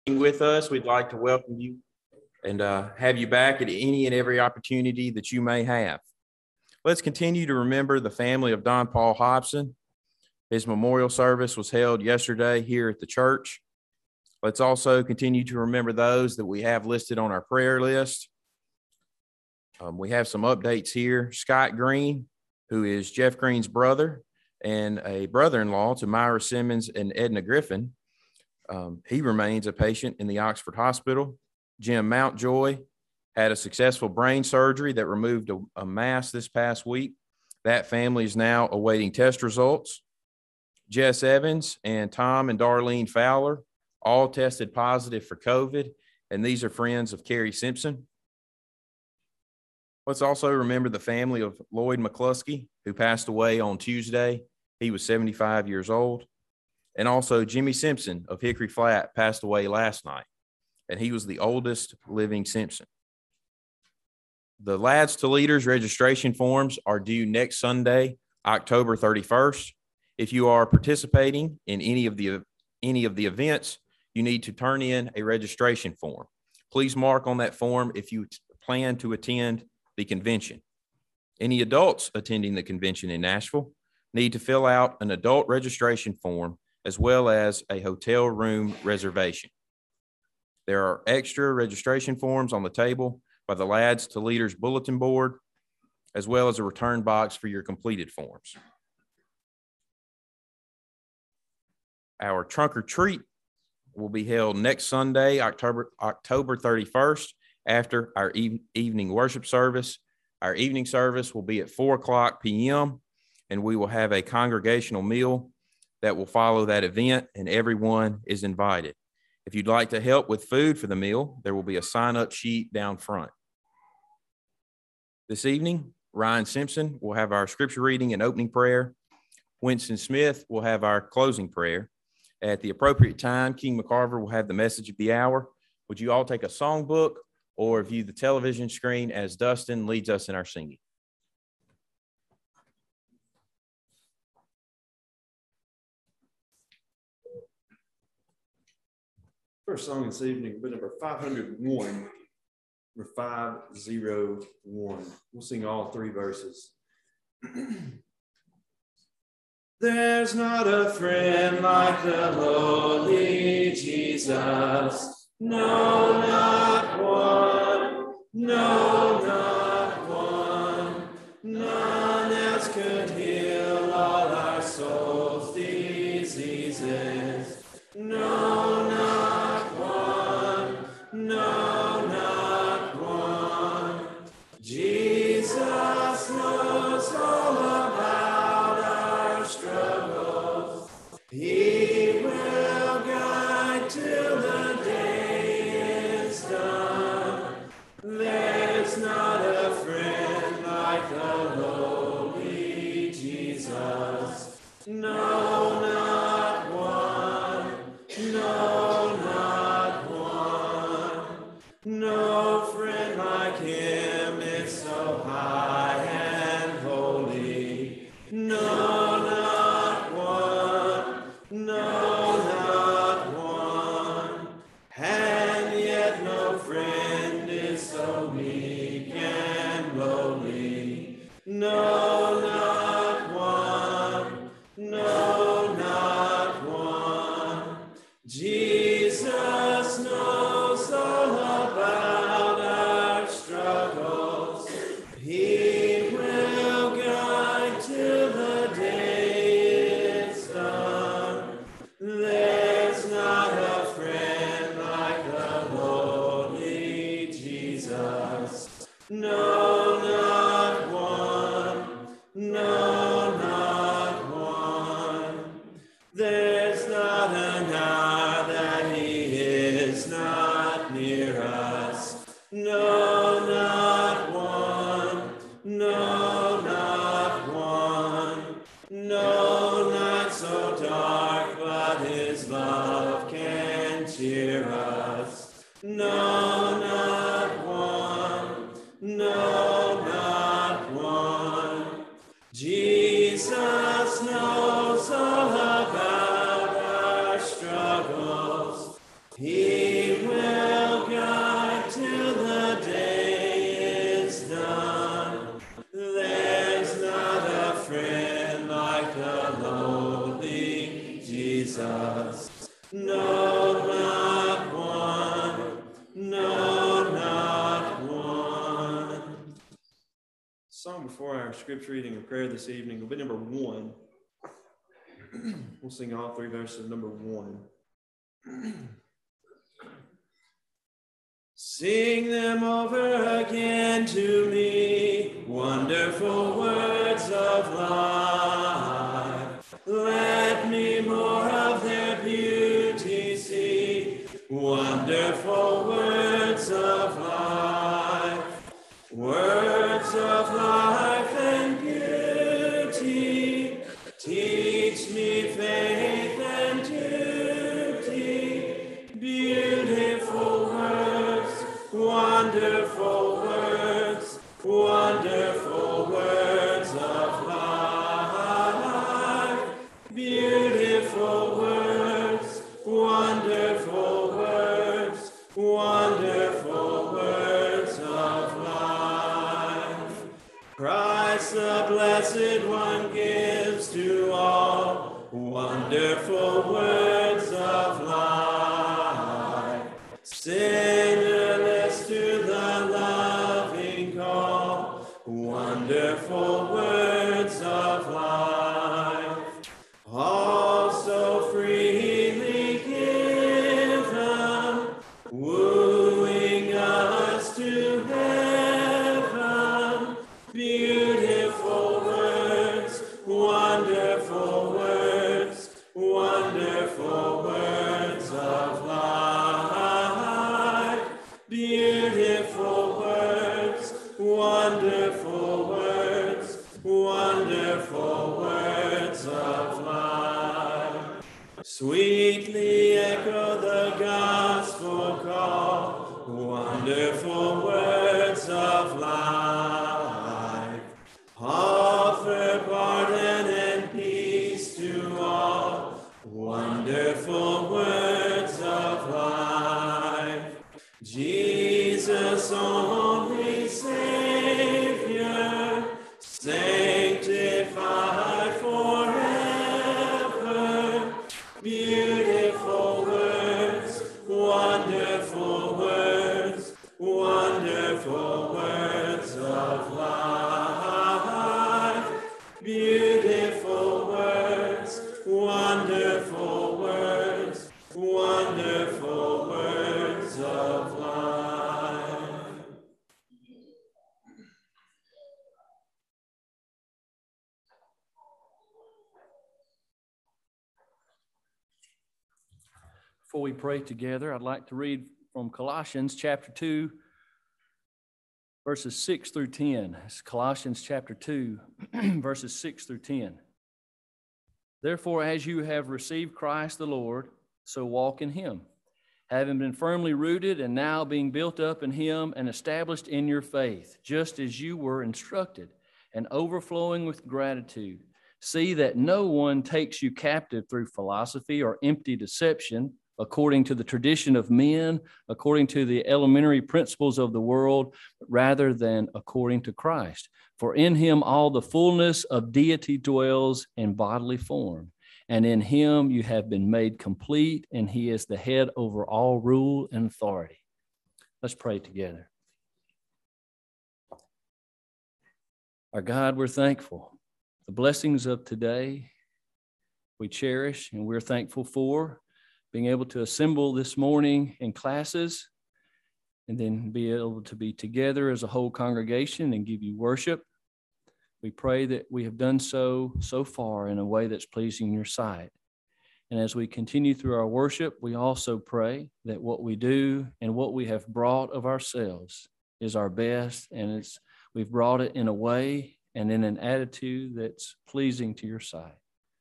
with us. We'd like to welcome you and have you back at any and every opportunity that you may have. Let's continue to remember the family of Don Paul Hobson. His memorial service was held yesterday here at the church. Let's also continue to remember those that we have listed on our prayer list. We have some updates here. Scott Green, who is Jeff Green's brother and a brother-in-law to Myra Simmons and Edna Griffin. He remains a patient in the Oxford Hospital. Jim Mountjoy had a successful brain surgery that removed a mass this past week. That family is now awaiting test results. Jess Evans and Tom and Darlene Fowler all tested positive for COVID, and these are friends of Carrie Simpson. Let's also remember the family of Lloyd McCluskey, who passed away on Tuesday. He was 75 years old. And also Jimmy Simpson of Hickory Flat passed away last night, and he was the oldest living Simpson. The Lads to Leaders registration forms are due next Sunday, October 31st. If you are participating in any of the events, you need to turn in a registration form. Please mark on that form if you plan to attend the convention. Any adults attending the convention in Nashville need to fill out an adult registration form as well as a hotel room reservation. There are extra registration forms on the table by the Lads to Leaders bulletin board, as well as a return box for your completed forms. Our trunk or treat will be held next Sunday, October 31st, after our evening worship service. Our evening service will be at 4:00 p.m., and we will have a congregational meal that will follow that event, and everyone is invited. If you'd like to help with food for the meal, there will be a sign-up sheet down front. This evening, Ryan Simpson will have our scripture reading and opening prayer. Winston Smith will have our closing prayer. At the appropriate time, King McCarver will have the message of the hour. Would you all take a songbook or view the television screen as Dustin leads us in our singing? First song this evening will be number 501, number 501. We'll sing all three verses. There's not a friend like the lowly Jesus. No, not one. No, not one. None else could heal all our souls' diseases. No, not one. No, not one. Jesus knows all about our struggles. He will guide till the day is done. There's not a friend like the lowly Jesus. No, not one. No, not one. No friend like him is so high and holy. No, not one. No, not one. And yet no friend is so meek and lowly. No, not one. No, not one. Jesus knows all about our struggles. He will guide till the day is done. There's not a friend like the lowly Jesus. No, not one. No, not one. There's not an hour that he is not near us. No, not one. No, not one. No night so dark, but his love can cheer us. No, not one. No, not one. Jesus knows all about our struggles. He before our scripture reading and prayer this evening will be number 1. We'll sing all 3 verses of number 1. Sing them over again to me, wonderful words of life. Let me more of their beauty see, wonderful words of life. Words of life and beauty, teach me faith and duty, beautiful words, wonderful words, wonderful words of life, beautiful words, wonderful words, wonderful words of life. Christ the Blessed One gives to all wonderful words of life. Sinnerless to the loving call, wonderful words of life. All so freely given, wooing us to heaven. Beautiful words, wonderful words, wonderful words of life. Beautiful words, wonderful words, wonderful words of life. Sweetly echo the gospel call, wonderful words of life. Offer pardon and peace to all, wonderful words of life. Jesus, only Savior, sanctified forever. Beautiful words, wonderful words, wonderful words of life. Beautiful words, wonderful words, wonderful words of life. Before we pray together, I'd like to read from Colossians chapter 2, verses 6 through 10. It's Colossians chapter 2, verses 6 through 10. Therefore, as you have received Christ the Lord, so walk in him, having been firmly rooted and now being built up in him and established in your faith, just as you were instructed, and overflowing with gratitude. See that no one takes you captive through philosophy or empty deception, according to the tradition of men, according to the elementary principles of the world, rather than according to Christ. For in him all the fullness of deity dwells in bodily form, and in him you have been made complete, and he is the head over all rule and authority. Let's pray together. Our God, we're thankful. The blessings of today we cherish, and we're thankful for being able to assemble this morning in classes and then be able to be together as a whole congregation and give you worship. We pray that we have done so far in a way that's pleasing in your sight. And as we continue through our worship, we also pray that what we do and what we have brought of ourselves is our best, and we've brought it in a way and in an attitude that's pleasing to your sight.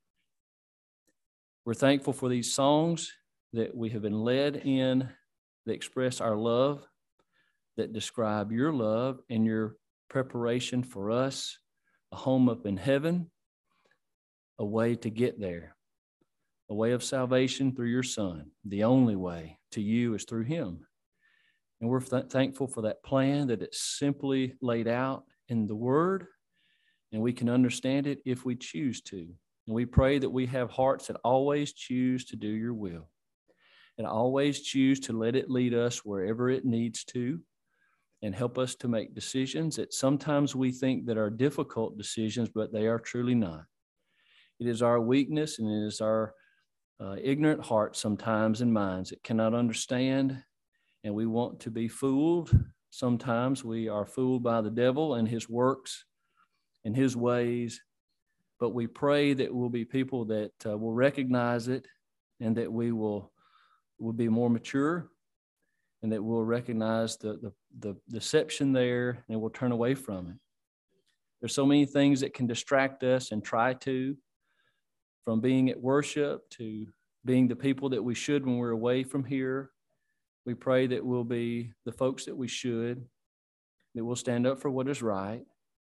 We're thankful for these songs that we have been led in that express our love, that describe your love and your preparation for us, a home up in heaven, a way to get there, a way of salvation through your Son. The only way to you is through him. And we're thankful for that plan, that it's simply laid out in the Word, and we can understand it if we choose to. And we pray that we have hearts that always choose to do your will, and always choose to let it lead us wherever it needs to, and help us to make decisions that sometimes we think that are difficult decisions, but they are truly not. It is our weakness and it is our ignorant hearts sometimes and minds that cannot understand, and we want to be fooled. Sometimes we are fooled by the devil and his works and his ways, but we pray that we'll be people that will recognize it, and that we will be more mature, and that we'll recognize the deception there, and we'll turn away from it. There's so many things that can distract us and try to, from being at worship to being the people that we should when we're away from here. We pray that we'll be the folks that we should, that we'll stand up for what is right,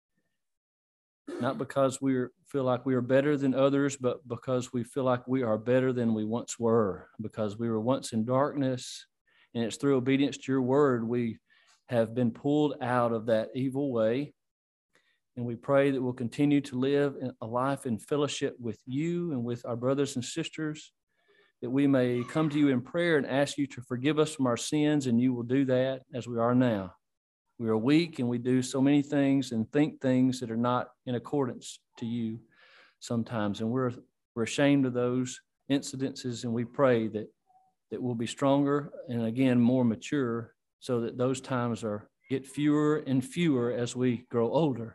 not because we feel like we are better than others, but because we feel like we are better than we once were, because we were once in darkness, and it's through obedience to your word we have been pulled out of that evil way. And we pray that we'll continue to live a life in fellowship with you and with our brothers and sisters, that we may come to you in prayer and ask you to forgive us from our sins, and you will do that as we are now. We are weak and we do so many things and think things that are not in accordance to you sometimes. And we're ashamed of those incidences, and we pray that we'll be stronger and again more mature, so that those times get fewer and fewer as we grow older.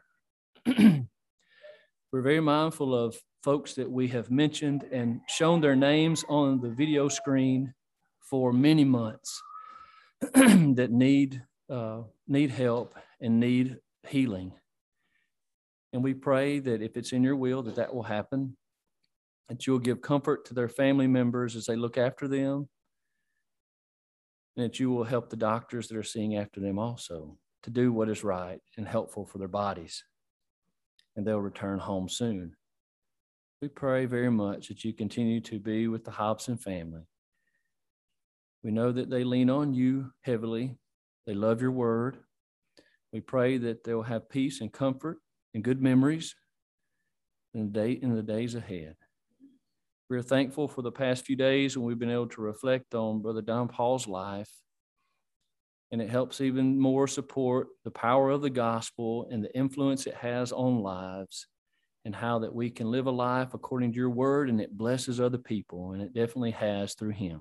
We're very mindful of folks that we have mentioned and shown their names on the video screen for many months that need help and need healing. And we pray that if it's in your will, that will happen, that you'll give comfort to their family members as they look after them, and that you will help the doctors that are seeing after them also to do what is right and helpful for their bodies, and they'll return home soon. We pray very much that you continue to be with the Hobson family. We know that they lean on you heavily. They love your word. We pray that they'll have peace and comfort and good memories in the days ahead. We're thankful for the past few days when we've been able to reflect on Brother Don Paul's life, and it helps even more support the power of the gospel and the influence it has on lives, and how that we can live a life according to your word, and it blesses other people, and it definitely has through him.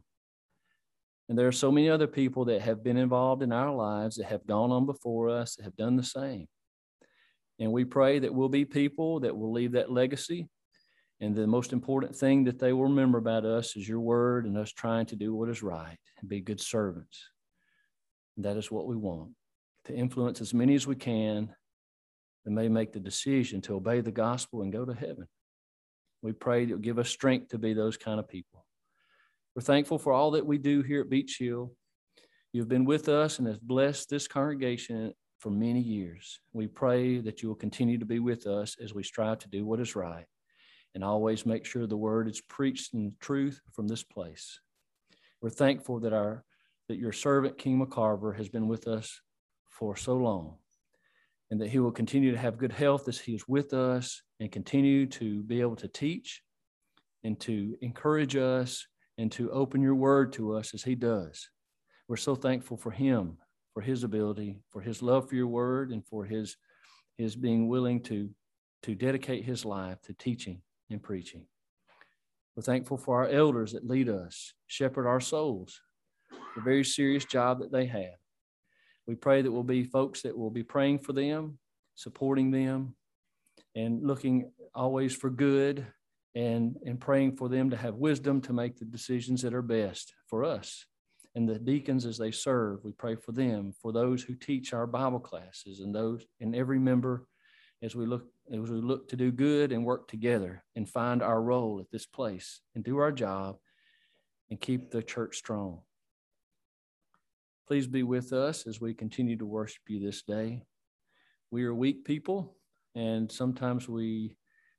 And there are so many other people that have been involved in our lives that have gone on before us, that have done the same. And we pray that we'll be people that will leave that legacy. And the most important thing that they will remember about us is your word and us trying to do what is right and be good servants. And that is what we want, to influence as many as we can and may make the decision to obey the gospel and go to heaven. We pray that you'll give us strength to be those kind of people. We're thankful for all that we do here at Beach Hill. You've been with us and have blessed this congregation for many years. We pray that you will continue to be with us as we strive to do what is right, and always make sure the word is preached in truth from this place. We're thankful that your servant, King McCarver, has been with us for so long, and that he will continue to have good health as he is with us and continue to be able to teach and to encourage us and to open your word to us as he does. We're so thankful for him, for his ability, for his love for your word, and for his being willing to dedicate his life to teaching and preaching. We're thankful for our elders that lead us, shepherd our souls, the very serious job that they have. We pray that we'll be folks that will be praying for them, supporting them, and looking always for good, and praying for them to have wisdom to make the decisions that are best for us. And the deacons as they serve, we pray for them, for those who teach our Bible classes, and every member as we look to do good and work together and find our role at this place and do our job and keep the church strong. Please be with us as we continue to worship you this day. We are weak people, and sometimes we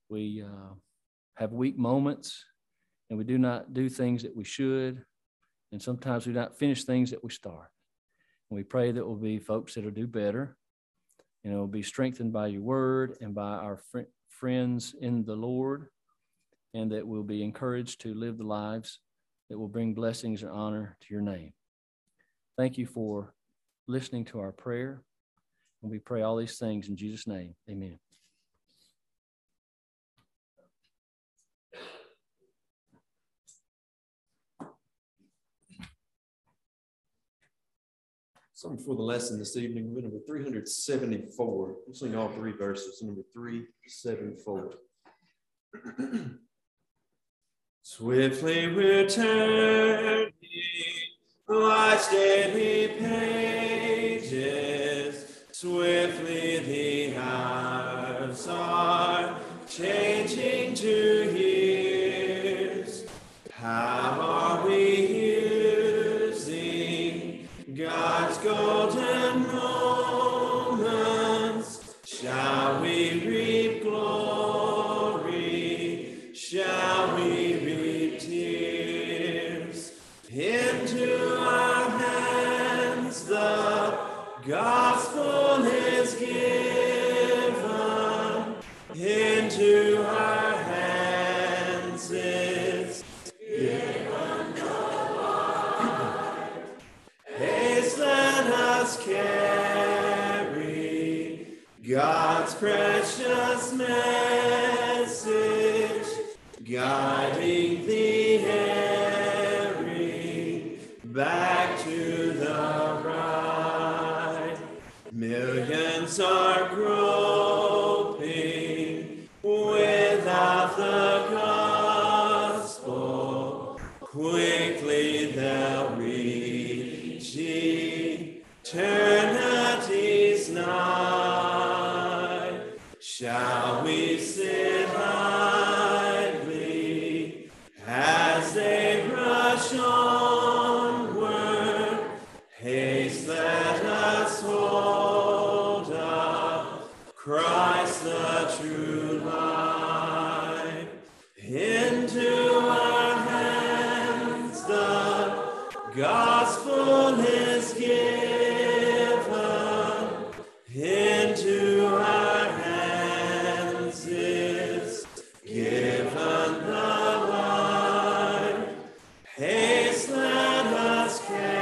have weak moments, and we do not do things that we should, and sometimes we do not finish things that we start. And we pray that we'll be folks that will do better, and it will be strengthened by your word and by our friends in the Lord, and that we'll be encouraged to live the lives that will bring blessings and honor to your name. Thank you for listening to our prayer. And we pray all these things in Jesus' name. Amen. Song for the lesson this evening, number 374. We'll sing all three verses, number 374. Swiftly we're turning life's daily pages. Swiftly the hours are changing to years. How are we using God's golden moments? Shall we reap glory? Shall we reap tears? Into our hands the gospel is given. Into our hands is given the Lord. Haste, let us carry God's precious message, guiding the erring back to the right. Millions are groping without the gospel. Quickly they'll reach eternity's night. Shall we sit idly as they rush onward? Haste, let us hold up Christ the true light. Into our hands the gospel is given. Into our hands is given the light. Haste, let us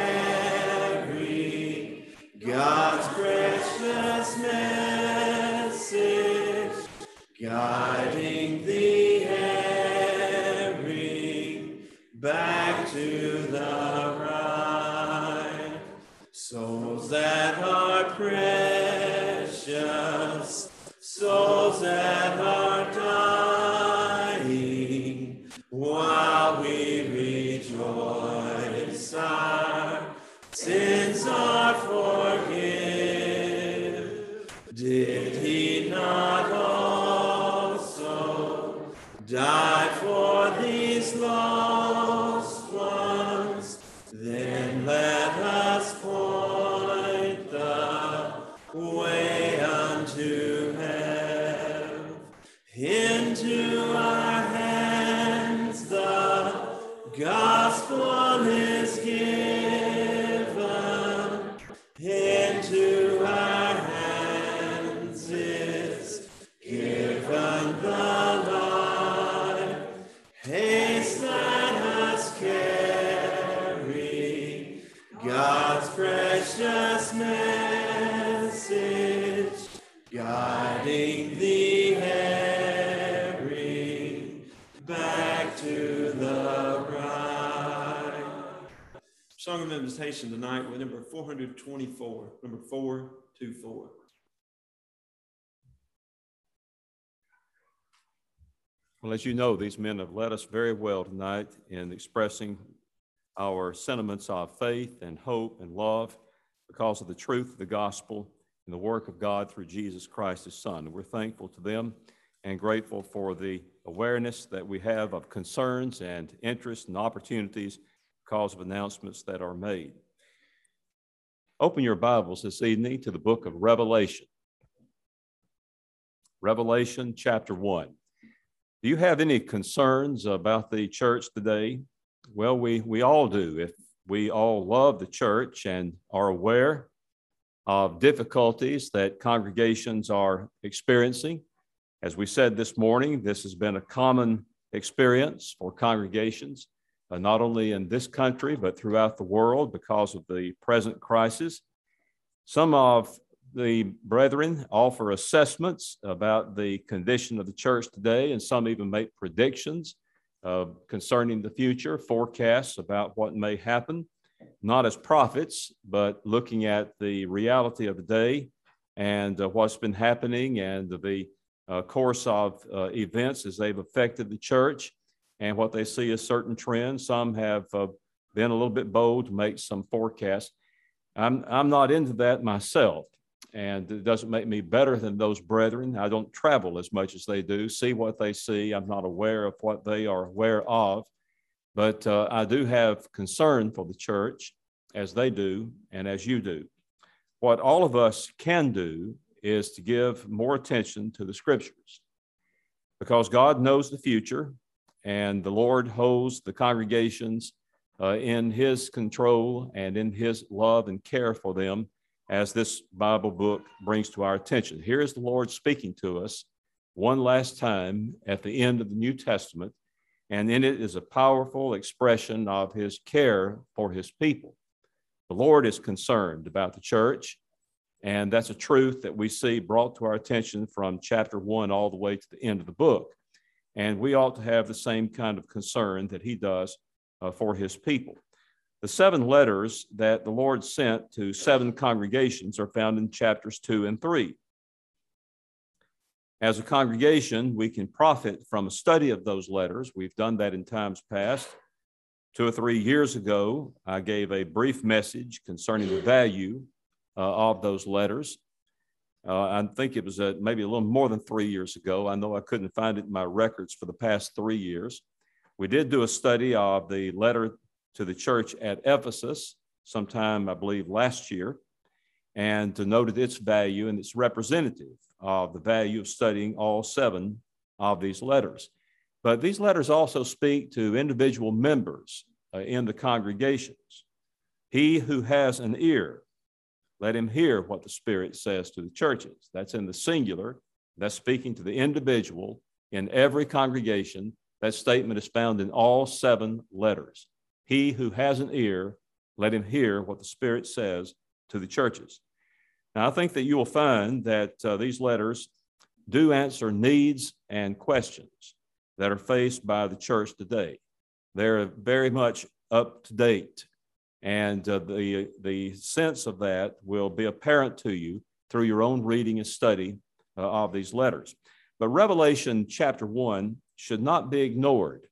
carry God's precious message, guiding the erring back to the right. Souls that are precious, souls that are dying, while we rejoice, our sins are forgiven. Did he not also die for these lost ones? Then let us point the way unto heaven. Into our hands the gospel is given. Into our hands is given the light. Haste, let us carry God's precious message, guiding the erring back to the right. Song of invitation tonight with number 424, number 424. Well, as you know, these men have led us very well tonight in expressing our sentiments of faith and hope and love because of the truth of the gospel and the work of God through Jesus Christ, his Son. We're thankful to them and grateful for the awareness that we have of concerns and interests and opportunities because of announcements that are made. Open your Bibles this evening to the book of Revelation. Revelation chapter 1. Do you have any concerns about the church today? Well, we all do. If we all love the church and are aware of difficulties that congregations are experiencing. As we said this morning, this has been a common experience for congregations, not only in this country, but throughout the world because of the present crisis. Some of the brethren offer assessments about the condition of the church today, and some even make predictions concerning the future, forecasts about what may happen, not as prophets, but looking at the reality of the day and what's been happening and the course of events as they've affected the church and what they see as certain trends. Some have been a little bit bold to make some forecasts. I'm not into that myself, and it doesn't make me better than those brethren. I don't travel as much as they do, see what they see. I'm not aware of what they are aware of, but I do have concern for the church as they do and as you do. What all of us can do is to give more attention to the scriptures, because God knows the future and the Lord holds the congregations in his control and in his love and care for them, as this Bible book brings to our attention. Here is the Lord speaking to us one last time at the end of the New Testament, and in it is a powerful expression of his care for his people. The Lord is concerned about the church, and that's a truth that we see brought to our attention from chapter 1 all the way to the end of the book. And we ought to have the same kind of concern that he does for his people. The 7 letters that the Lord sent to 7 congregations are found in chapters 2 and 3. As a congregation, we can profit from a study of those letters. We've done that in times past. 2 or 3 years ago, I gave a brief message concerning the value of those letters. I think it was maybe a little more than 3 years ago. I know I couldn't find it in my records for the past 3 years. We did do a study of the letter to the church at Ephesus sometime, I believe, last year, and noted its value, and it's representative of the value of studying all 7 of these letters. But these letters also speak to individual members in the congregations. He who has an ear, let him hear what the Spirit says to the churches. That's in the singular. That's speaking to the individual in every congregation. That statement is found in all 7 letters. He who has an ear, let him hear what the Spirit says to the churches. Now, I think that you will find that these letters do answer needs and questions that are faced by the church today. They're very much up to date, and the sense of that will be apparent to you through your own reading and study of these letters. But Revelation chapter 1 should not be ignored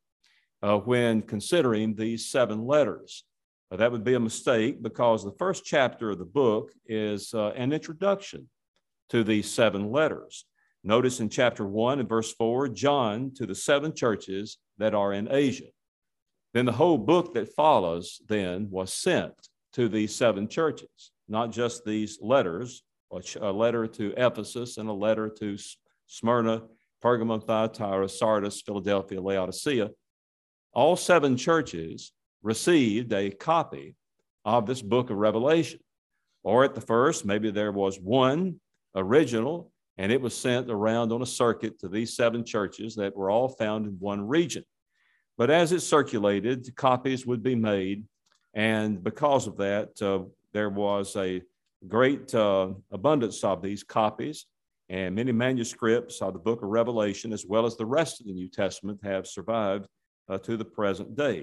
when considering these 7 letters. That would be a mistake, because the first chapter of the book is an introduction to these 7 letters. Notice in chapter 1 and verse 4, John to the 7 churches that are in Asia. Then the whole book that follows then was sent to these 7 churches, not just these letters, a letter to Ephesus and a letter to Smyrna, Pergamum, Thyatira, Sardis, Philadelphia, Laodicea. All 7 churches received a copy of this book of Revelation. Or at the first, maybe there was one original, and it was sent around on a circuit to these 7 churches that were all found in one region. But as it circulated, copies would be made, and because of that, there was a great abundance of these copies, and many manuscripts of the book of Revelation, as well as the rest of the New Testament, have survived to the present day.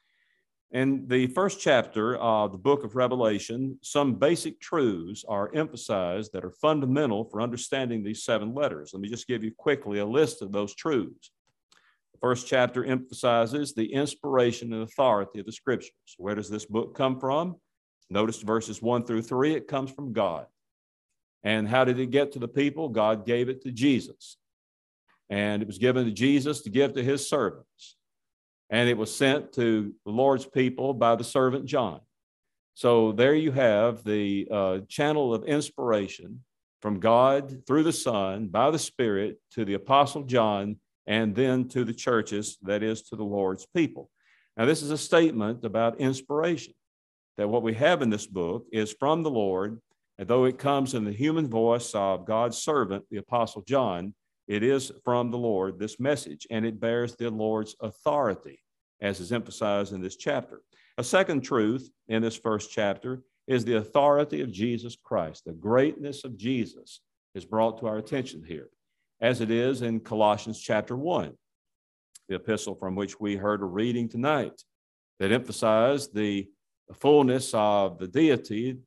In the first chapter of the book of Revelation, some basic truths are emphasized that are fundamental for understanding these 7 letters. Let me just give you quickly a list of those truths. The first chapter emphasizes the inspiration and authority of the scriptures. Where does this book come from? Notice verses 1 through 3, it comes from God. And how did it get to the people? God gave it to Jesus. And it was given to Jesus to give to his servants. And it was sent to the Lord's people by the servant John. So there you have the channel of inspiration from God through the Son by the Spirit to the Apostle John, and then to the churches, that is, to the Lord's people. Now, this is a statement about inspiration, that what we have in this book is from the Lord, and though it comes in the human voice of God's servant, the Apostle John, it is from the Lord, this message, and it bears the Lord's authority, as is emphasized in this chapter. A second truth in this first chapter is the authority of Jesus Christ. The greatness of Jesus is brought to our attention here, as it is in Colossians chapter 1, the epistle from which we heard a reading tonight that emphasized the fullness of the deity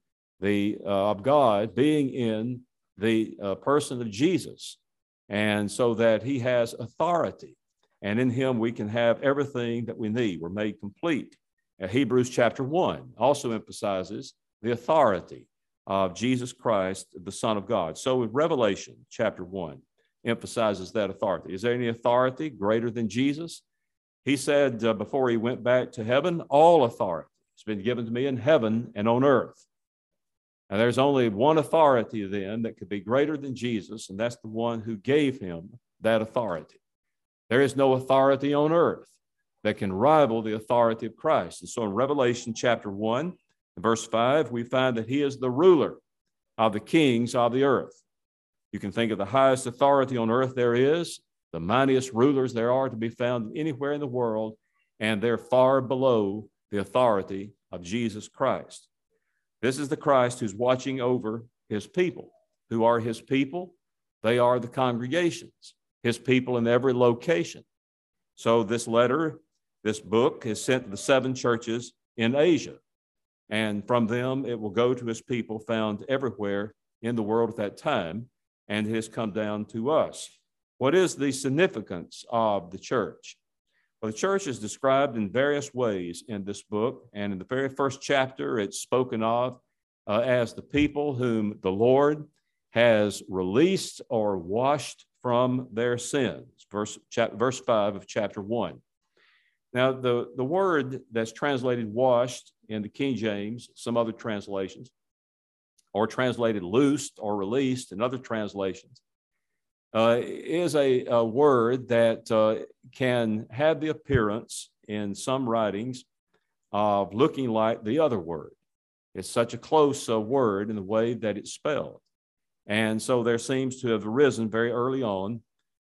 of God being in the person of Jesus, and so that he has authority, and in him we can have everything that we need. We're made complete. Hebrews chapter 1 also emphasizes the authority of Jesus Christ, the Son of God. So in Revelation chapter 1 emphasizes that authority. Is there any authority greater than Jesus? He said before he went back to heaven, all authority has been given to me in heaven and on earth. Now, there's only one authority then that could be greater than Jesus, and that's the one who gave him that authority. There is no authority on earth that can rival the authority of Christ. And so in Revelation chapter 1, verse 5, we find that he is the ruler of the kings of the earth. You can think of the highest authority on earth there is, the mightiest rulers there are to be found anywhere in the world, and they're far below the authority of Jesus Christ. This is the Christ who's watching over his people. Who are his people? They are the congregations, his people in every location. So this letter, this book is sent to the 7 churches in Asia. And from them, it will go to his people found everywhere in the world at that time. And it has come down to us. What is the significance of the church? Well, the church is described in various ways in this book. And in the very first chapter, it's spoken of as the people whom the Lord has released or washed from their sins. Verse 5 of chapter 1. Now, the word that's translated washed in the King James, some other translations, or translated loosed or released in other translations, is a word that can have the appearance in some writings of looking like the other word. It's such a close word in the way that it's spelled. And so there seems to have arisen very early on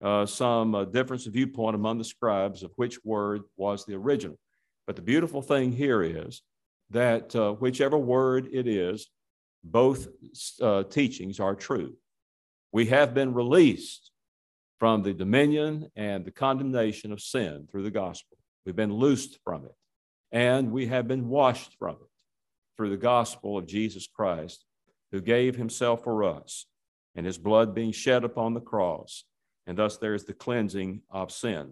some difference of viewpoint among the scribes of which word was the original. But the beautiful thing here is that whichever word it is, both teachings are true. We have been released from the dominion and the condemnation of sin through the gospel. We've been loosed from it, and we have been washed from it through the gospel of Jesus Christ, who gave himself for us, and his blood being shed upon the cross, and thus there is the cleansing of sin.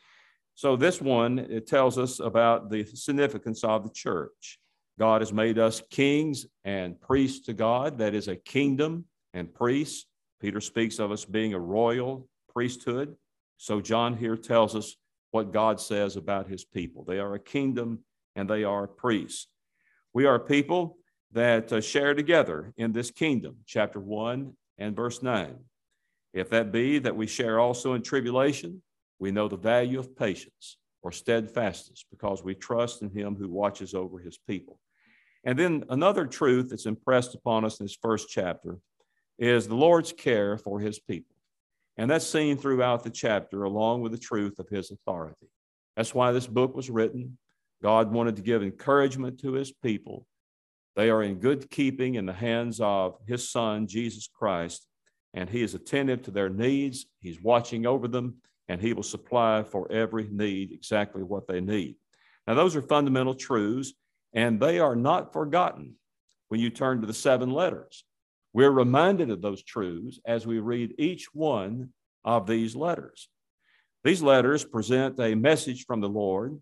So this one, it tells us about the significance of the church. God has made us kings and priests to God. That is a kingdom and priests. Peter speaks of us being a royal priesthood. So John here tells us what God says about his people. They are a kingdom and they are priests. We are people that share together in this kingdom, chapter 1 and verse 9. If that be that we share also in tribulation, we know the value of patience or steadfastness because we trust in him who watches over his people. And then another truth that's impressed upon us in this first chapter is the Lord's care for his people. And that's seen throughout the chapter along with the truth of his authority. That's why this book was written. God wanted to give encouragement to his people. They are in good keeping in the hands of his Son, Jesus Christ, and he is attentive to their needs. He's watching over them, and he will supply for every need exactly what they need. Now, those are fundamental truths, and they are not forgotten when you turn to the 7 letters. We're reminded of those truths as we read each one of these letters. These letters present a message from the Lord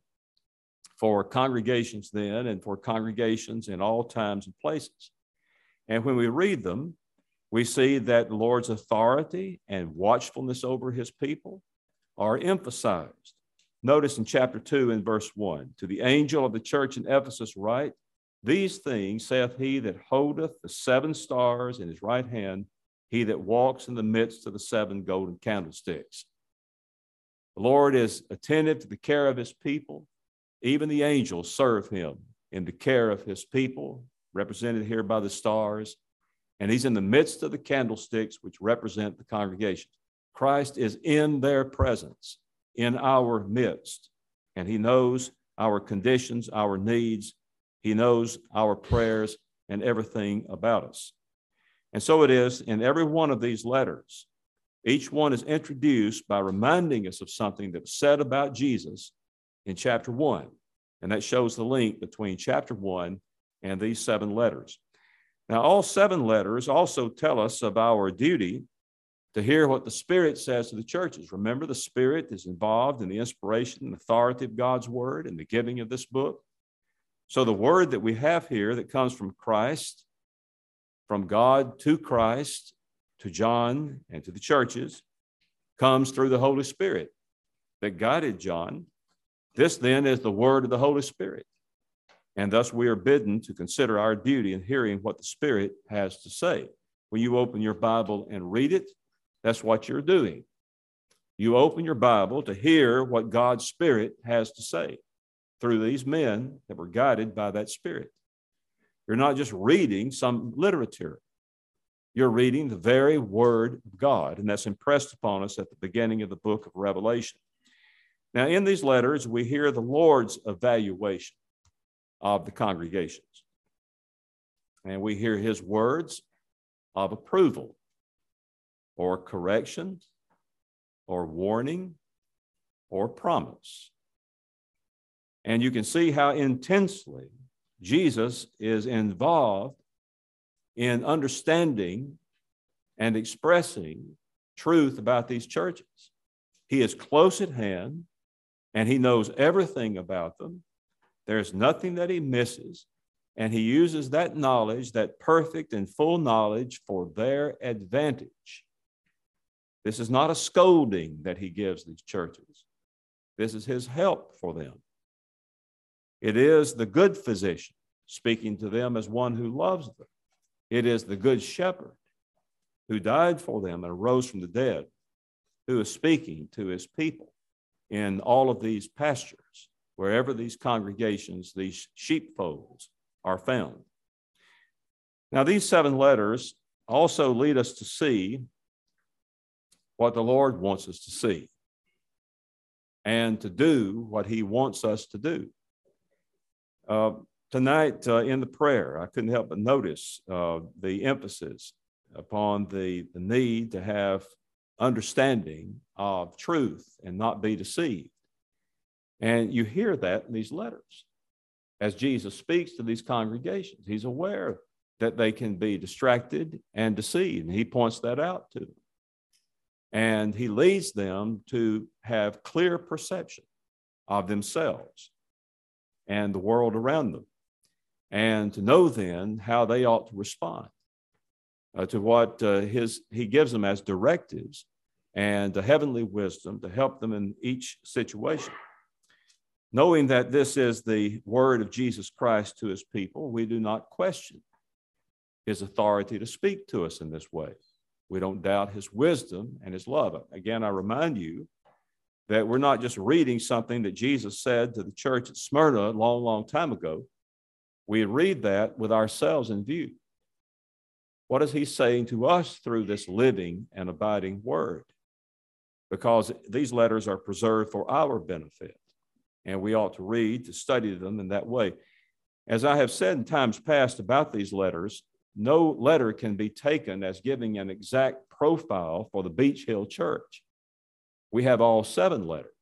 for congregations then and for congregations in all times and places. And when we read them, we see that the Lord's authority and watchfulness over his people are emphasized. Notice in chapter 2 and verse 1, to the angel of the church in Ephesus write, these things saith he that holdeth the 7 stars in his right hand, he that walks in the midst of the 7 golden candlesticks. The Lord is attentive to the care of his people. Even the angels serve him in the care of his people, represented here by the stars. And he's in the midst of the candlesticks, which represent the congregation. Christ is in their presence, in our midst. And he knows our conditions, our needs. He knows our prayers, and everything about us. And so it is in every one of these letters. Each one is introduced by reminding us of something that was said about Jesus in chapter 1. And that shows the link between chapter 1 and these 7 letters. Now, all 7 letters also tell us of our duty to hear what the Spirit says to the churches. Remember, the Spirit is involved in the inspiration and authority of God's word and the giving of this book. So the word that we have here that comes from Christ, from God to Christ, to John and to the churches, comes through the Holy Spirit that guided John. This then is the word of the Holy Spirit. And thus we are bidden to consider our duty in hearing what the Spirit has to say. When you open your Bible and read it, that's what you're doing. You open your Bible to hear what God's Spirit has to say through these men that were guided by that Spirit. You're not just reading some literature. You're reading the very Word of God, and that's impressed upon us at the beginning of the book of Revelation. Now, in these letters, we hear the Lord's evaluation of the congregations, and we hear his words of approval or correction or warning or promise. And you can see how intensely Jesus is involved in understanding and expressing truth about these churches. He is close at hand, and he knows everything about them. There's nothing that he misses, and he uses that knowledge, that perfect and full knowledge, for their advantage. This is not a scolding that he gives these churches. This is his help for them. It is the good physician speaking to them as one who loves them. It is the good shepherd who died for them and arose from the dead, who is speaking to his people in all of these pastures, wherever these congregations, these sheepfolds are found. Now, these 7 letters also lead us to see what the Lord wants us to see and to do what he wants us to do. Tonight in the prayer, I couldn't help but notice the emphasis upon the need to have understanding of truth and not be deceived. And you hear that in these letters. As Jesus speaks to these congregations, he's aware that they can be distracted and deceived, and he points that out to them. And he leads them to have clear perception of themselves and the world around them, and to know then how they ought to respond to what he gives them as directives and the heavenly wisdom to help them in each situation. Knowing that this is the word of Jesus Christ to his people, we do not question his authority to speak to us in this way. We don't doubt his wisdom and his love. Again, I remind you that we're not just reading something that Jesus said to the church at Smyrna a long, long time ago. We read that with ourselves in view. What is he saying to us through this living and abiding word? Because these letters are preserved for our benefit, and we ought to read, to study them in that way. As I have said in times past about these letters, no letter can be taken as giving an exact profile for the Beach Hill Church. We have all 7 letters,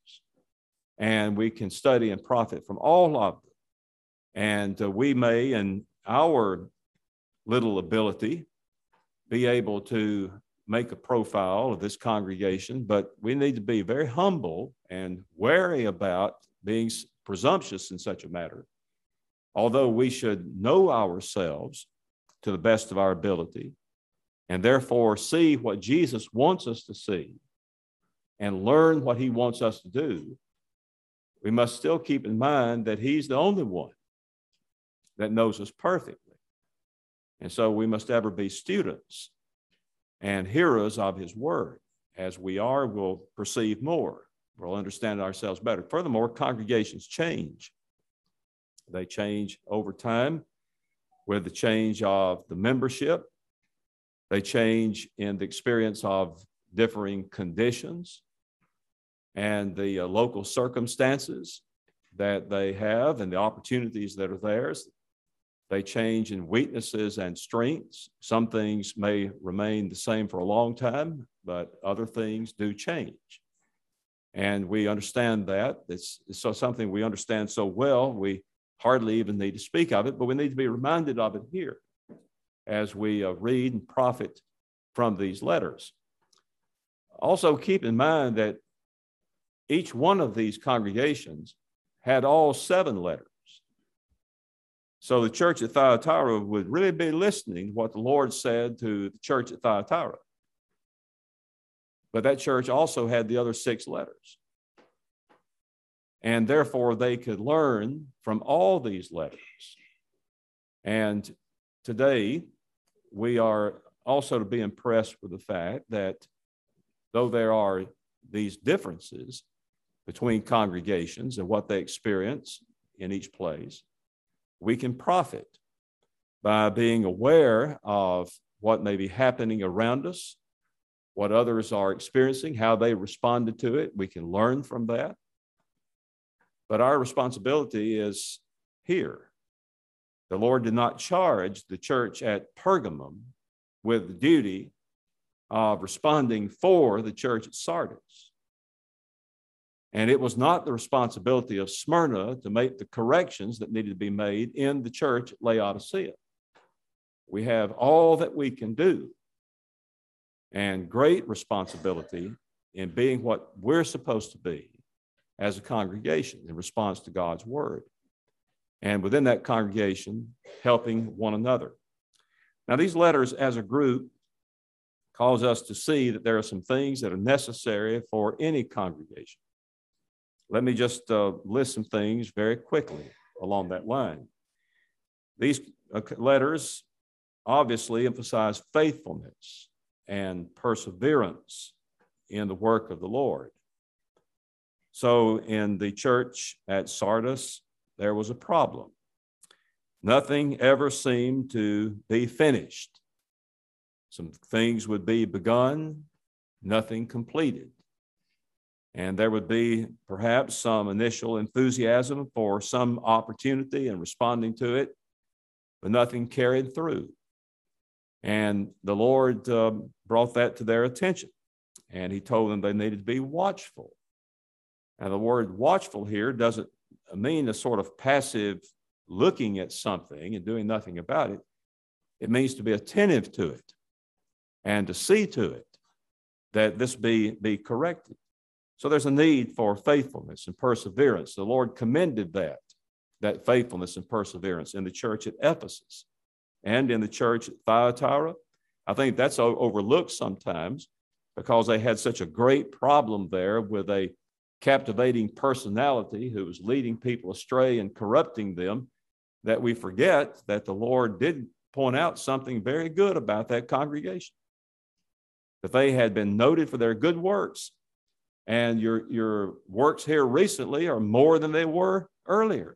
and we can study and profit from all of them. And we may, in our little ability, be able to make a profile of this congregation, but we need to be very humble and wary about being presumptuous in such a matter. Although we should know ourselves to the best of our ability, and therefore see what Jesus wants us to see and learn what he wants us to do, we must still keep in mind that he's the only one that knows us perfectly. And so we must ever be students and hearers of his word. As we are, we'll perceive more. We'll understand ourselves better. Furthermore, congregations change. They change over time with the change of the membership. They change in the experience of differing conditions and the local circumstances that they have and the opportunities that are theirs. They change in weaknesses and strengths. Some things may remain the same for a long time, but other things do change. And we understand that. It's so something we understand so well, we hardly even need to speak of it, but we need to be reminded of it here as we read and profit from these letters. Also, keep in mind that each one of these congregations had all 7 letters. So the church at Thyatira would really be listening to what the Lord said to the church at Thyatira. But that church also had the other 6 letters. And therefore, they could learn from all these letters. And today, we are also to be impressed with the fact that though there are these differences between congregations and what they experience in each place, we can profit by being aware of what may be happening around us, what others are experiencing, how they responded to it. We can learn from that. But our responsibility is here. The Lord did not charge the church at Pergamum with the duty of responding for the church at Sardis. And it was not the responsibility of Smyrna to make the corrections that needed to be made in the church at Laodicea. We have all that we can do and great responsibility in being what we're supposed to be as a congregation in response to God's word. And within that congregation, helping one another. Now, these letters as a group cause us to see that there are some things that are necessary for any congregation. Let me just list some things very quickly along that line. These letters obviously emphasize faithfulness and perseverance in the work of the Lord. So in the church at Sardis, there was a problem. Nothing ever seemed to be finished. Some things would be begun, nothing completed. And there would be perhaps some initial enthusiasm for some opportunity and responding to it, but nothing carried through. And the Lord brought that to their attention, and he told them they needed to be watchful. Now, the word watchful here doesn't mean a sort of passive looking at something and doing nothing about it. It means to be attentive to it and to see to it that this be corrected. So there's a need for faithfulness and perseverance. The Lord commended that faithfulness and perseverance in the church at Ephesus and in the church at Thyatira. I think that's overlooked sometimes because they had such a great problem there with a captivating personality who was leading people astray and corrupting them, that we forget that the Lord did point out something very good about that congregation, that they had been noted for their good works. And your works here recently are more than they were earlier.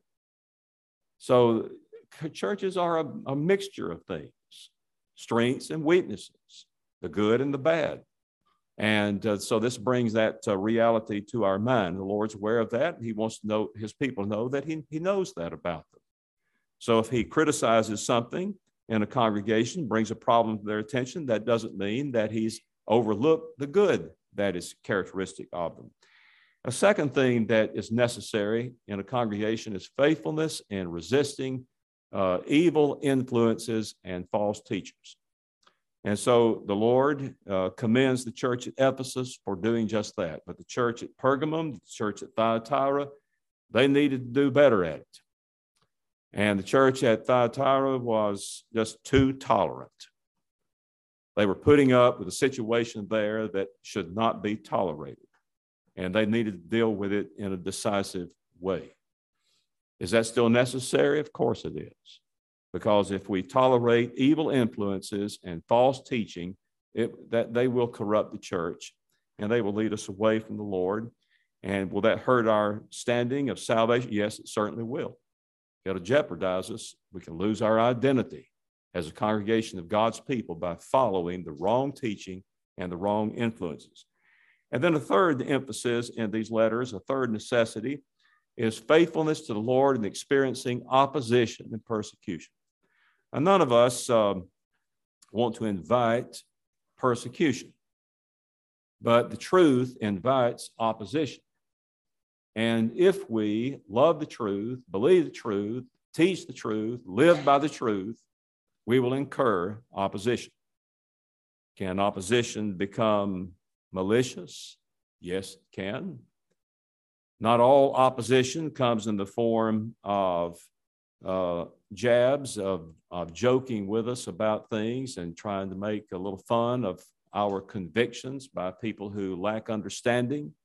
So churches are a mixture of things, strengths and weaknesses, the good and the bad. And so this brings that reality to our mind. The Lord's aware of that. He wants to know his people know that he knows that about them. So if he criticizes something in a congregation, brings a problem to their attention, that doesn't mean that he's overlooked the good that is characteristic of them. A second thing that is necessary in a congregation is faithfulness and resisting evil influences and false teachers. And so the Lord commends the church at Ephesus for doing just that. But the church at Pergamum, the church at Thyatira, they needed to do better at it. And the church at Thyatira was just too tolerant. They were putting up with a situation there that should not be tolerated, and they needed to deal with it in a decisive way. Is that still necessary? Of course it is, because if we tolerate evil influences and false teaching, that they will corrupt the church, and they will lead us away from the Lord. And will that hurt our standing of salvation? Yes, it certainly will. It'll jeopardize us. We can lose our identity as a congregation of God's people by following the wrong teaching and the wrong influences. And then a third emphasis in these letters, a third necessity, is faithfulness to the Lord and experiencing opposition and persecution. Now, none of us want to invite persecution, but the truth invites opposition. And if we love the truth, believe the truth, teach the truth, live by the truth, we will incur opposition. Can opposition become malicious? Yes, it can. Not all opposition comes in the form of jabs, of joking with us about things and trying to make a little fun of our convictions by people who lack understanding.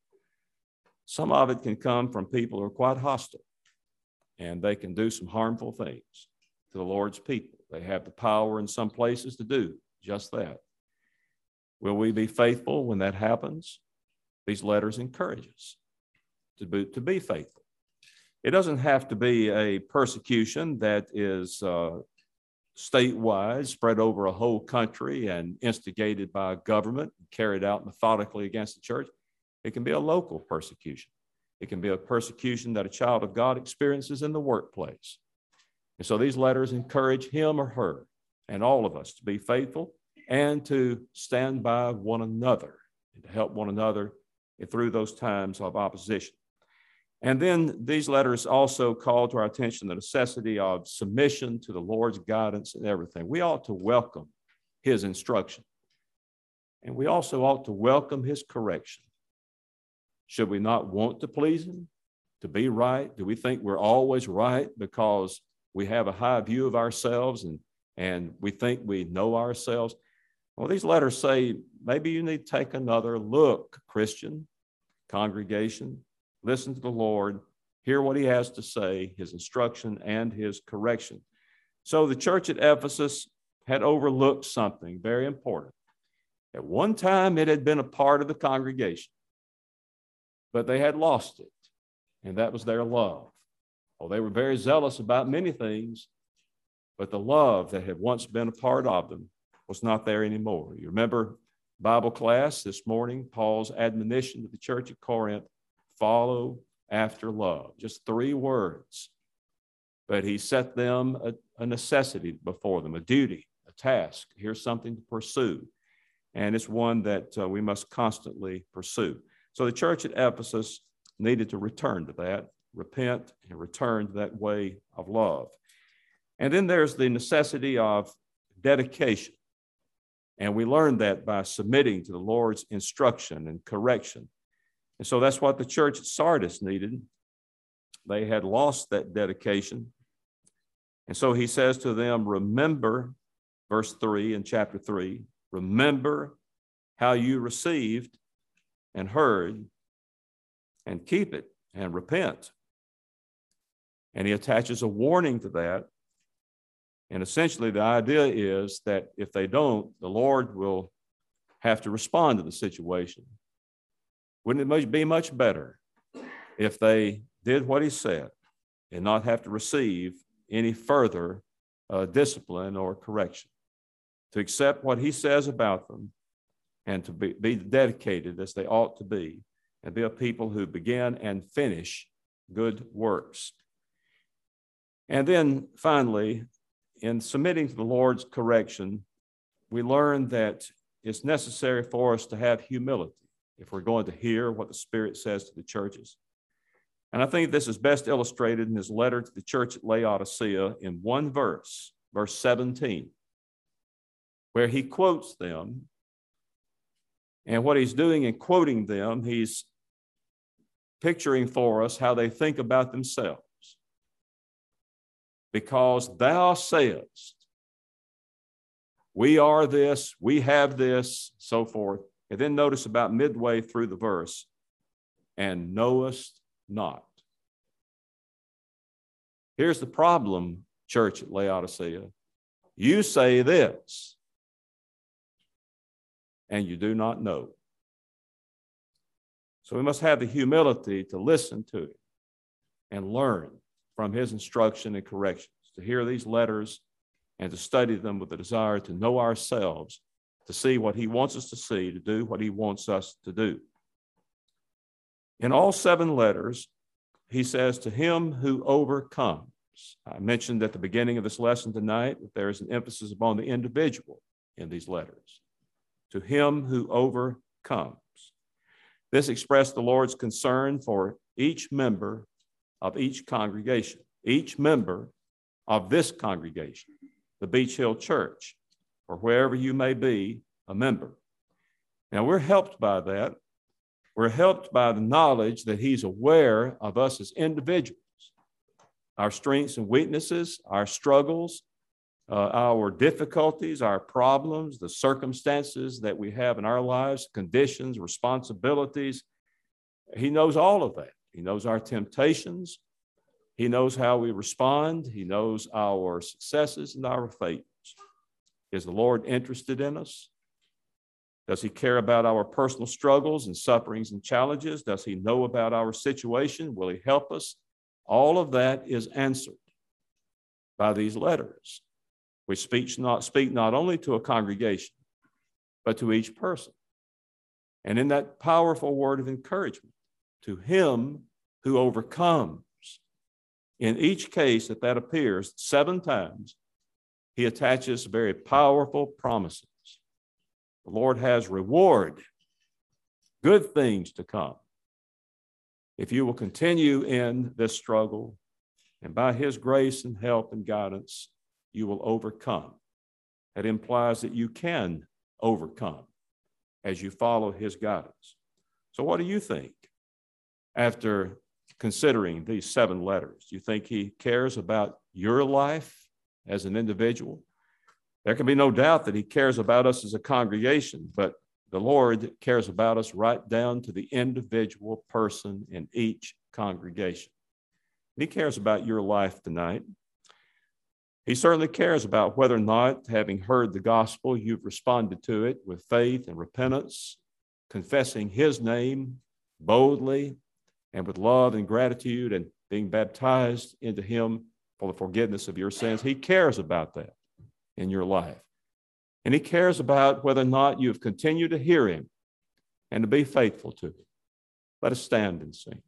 Some of it can come from people who are quite hostile, and they can do some harmful things to the Lord's people. They have the power in some places to do just that. Will we be faithful when that happens? These letters encourage us to be faithful. It doesn't have to be a persecution that is statewide, spread over a whole country and instigated by a government, carried out methodically against the church. It can be a local persecution. It can be a persecution that a child of God experiences in the workplace. And so these letters encourage him or her and all of us to be faithful and to stand by one another and to help one another through those times of opposition. And then these letters also call to our attention the necessity of submission to the Lord's guidance in everything. We ought to welcome his instruction, and we also ought to welcome his correction. Should we not want to please him, to be right? Do we think we're always right because we have a high view of ourselves and we think we know ourselves? Well, these letters say maybe you need to take another look, Christian, congregation. Listen to the Lord, hear what he has to say, his instruction and his correction. So the church at Ephesus had overlooked something very important. At one time, it had been a part of the congregation, but they had lost it, and that was their love. Oh, they were very zealous about many things, but the love that had once been a part of them was not there anymore. You remember Bible class this morning, Paul's admonition to the church at Corinth, follow after love. Just 3 words. But he set them a necessity before them, a duty, a task. Here's something to pursue. And it's one that we must constantly pursue. So the church at Ephesus needed to return to that, repent and return to that way of love. And then there's the necessity of dedication. And we learned that by submitting to the Lord's instruction and correction. And so that's what the church at Sardis needed. They had lost that dedication. And so he says to them, remember, verse 3 in chapter 3, remember how you received and heard, and keep it and repent. And he attaches a warning to that. And essentially the idea is that if they don't, the Lord will have to respond to the situation. Wouldn't it be much better if they did what he said and not have to receive any further discipline or correction? To accept what he says about them and to be dedicated as they ought to be and be a people who begin and finish good works. And then finally, in submitting to the Lord's correction, we learn that it's necessary for us to have humility if we're going to hear what the Spirit says to the churches. And I think this is best illustrated in his letter to the church at Laodicea in one verse, verse 17, where he quotes them. And what he's doing in quoting them, he's picturing for us how they think about themselves. Because thou sayest, we are this, we have this, so forth. And then notice about midway through the verse, and knowest not. Here's the problem, church at Laodicea. You say this, and you do not know. So we must have the humility to listen to him and learn from his instruction and corrections, to hear these letters and to study them with the desire to know ourselves, to see what he wants us to see, to do what he wants us to do. In all 7 letters, he says, to him who overcomes. I mentioned at the beginning of this lesson tonight that there is an emphasis upon the individual in these letters. To him who overcomes. This expressed the Lord's concern for each member of each congregation, each member of this congregation, the Beach Hill Church, or wherever you may be a member. Now, we're helped by that. We're helped by the knowledge that he's aware of us as individuals, our strengths and weaknesses, our struggles, our difficulties, our problems, the circumstances that we have in our lives, conditions, responsibilities. He knows all of that. He knows our temptations. He knows how we respond. He knows our successes and our failures. Is the Lord interested in us? Does he care about our personal struggles and sufferings and challenges? Does he know about our situation? Will he help us? All of that is answered by these letters, which speak not only to a congregation, but to each person. And in that powerful word of encouragement, to him who overcomes, in each case that appears 7 times, he attaches very powerful promises. The Lord has reward, good things to come. If you will continue in this struggle, and by his grace and help and guidance, you will overcome. That implies that you can overcome as you follow his guidance. So what do you think after considering these 7 letters? Do you think he cares about your life as an individual? There can be no doubt that he cares about us as a congregation, but the Lord cares about us right down to the individual person in each congregation. He cares about your life tonight. He certainly cares about whether or not, having heard the gospel, you've responded to it with faith and repentance, confessing his name boldly and with love and gratitude, and being baptized into him for the forgiveness of your sins. He cares about that in your life. And he cares about whether or not you have continued to hear him and to be faithful to him. Let us stand and sing.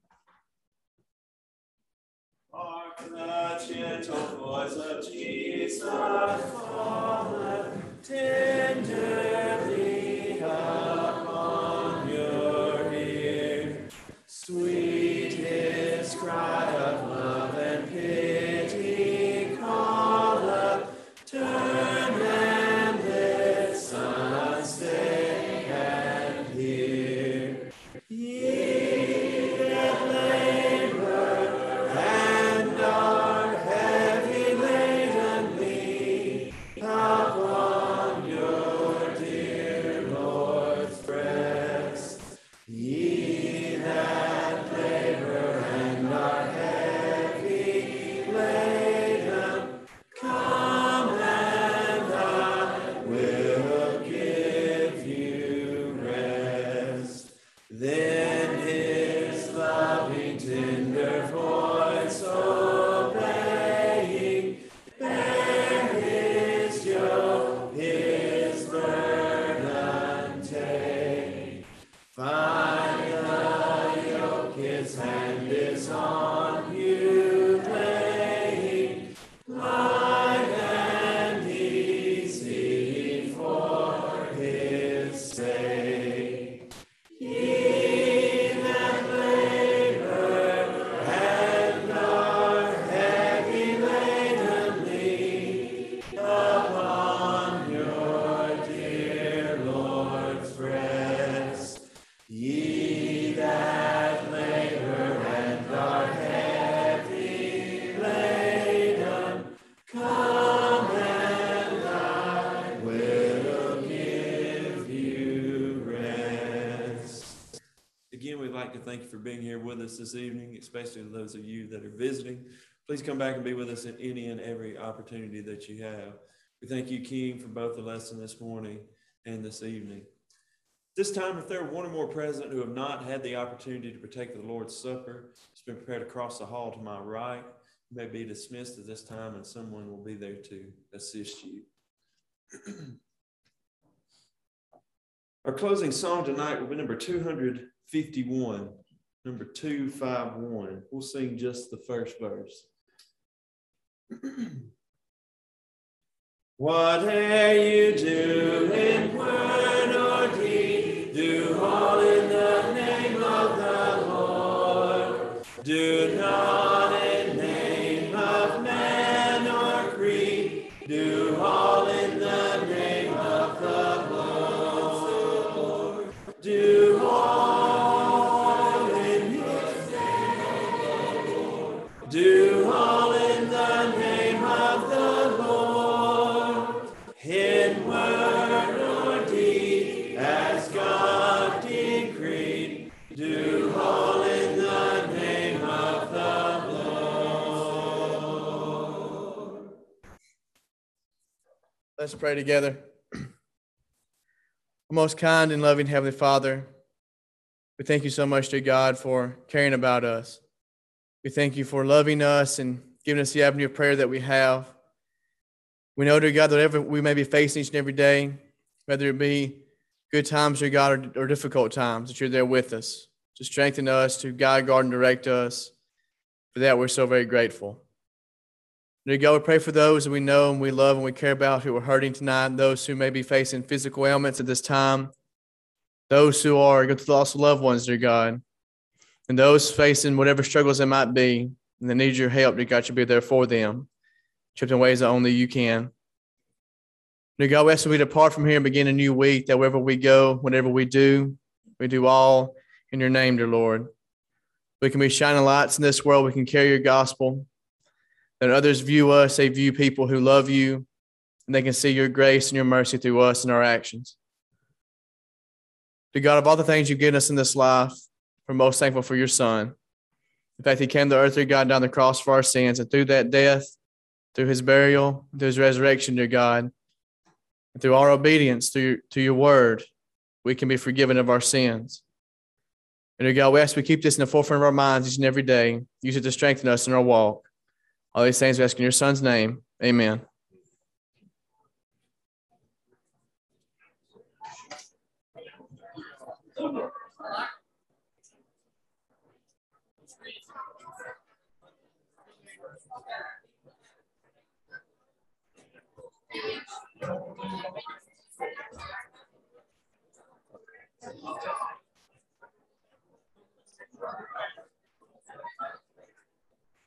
Hark the gentle voice of Jesus calleth tenderly upon your ear. Sweet his cry of love and pity calleth, turn and listen, stay and hear. Ye that labor and are heavy laden, lean upon your dear Lord's breast. Ye that labor and are heavy laden, come and I will give you rest. Then his loving tender voice obeying, bear his yoke, his burden take. Find the yoke, his hand is on you laying, light and easy for his sake. Ye that labor and are heavy laden, lean upon your dear Lord's breast. Ye that labor and are heavy laden, come and I will give you rest. Again, we'd like to thank you for being here with us this evening, especially to those of you that are visiting. Please come back and be with us at any and every opportunity that you have. We thank you, King, for both the lesson this morning and this evening. This time, if there are one or more present who have not had the opportunity to partake of the Lord's Supper, it's been prepared across the hall to my right. You may be dismissed at this time, and someone will be there to assist you. Our closing song tonight will be number 251, number 251. We'll sing just the first verse. Whate'er you do in word or deed, do all in the name of the Lord. Do not in name of man or creed, do all in the name of the Lord. Do all in the name of the Lord. Do all in the name of the Lord. In word or deed, as God decreed, do all in the name of the Lord. Let's pray together. Most kind and loving Heavenly Father, we thank you so much, dear God, for caring about us. We thank you for loving us and giving us the avenue of prayer that we have. We know, dear God, that whatever we may be facing each and every day, whether it be good times, dear God, or difficult times, that you're there with us to strengthen us, to guide, guard, and direct us. For that, we're so very grateful. Dear God, we pray for those that we know and we love and we care about who are hurting tonight, and those who may be facing physical ailments at this time, those who are going through the loss of loved ones, dear God, and those facing whatever struggles they might be, and they need your help, dear God, you be there for them, except in ways that only you can. Dear God, we ask that we depart from here and begin a new week, that wherever we go, whatever we do all in your name, dear Lord. We can be shining lights in this world. We can carry your gospel. That others view us, they view people who love you, and they can see your grace and your mercy through us and our actions. Dear God, of all the things you've given us in this life, we're most thankful for your Son. In fact, he came to earth, dear God, down the cross for our sins, and through that death, through his burial, through his resurrection, dear God, and through our obedience to your word, we can be forgiven of our sins. And dear God, we ask we keep this in the forefront of our minds each and every day. Use it to strengthen us in our walk. All these things we ask in your Son's name. Amen.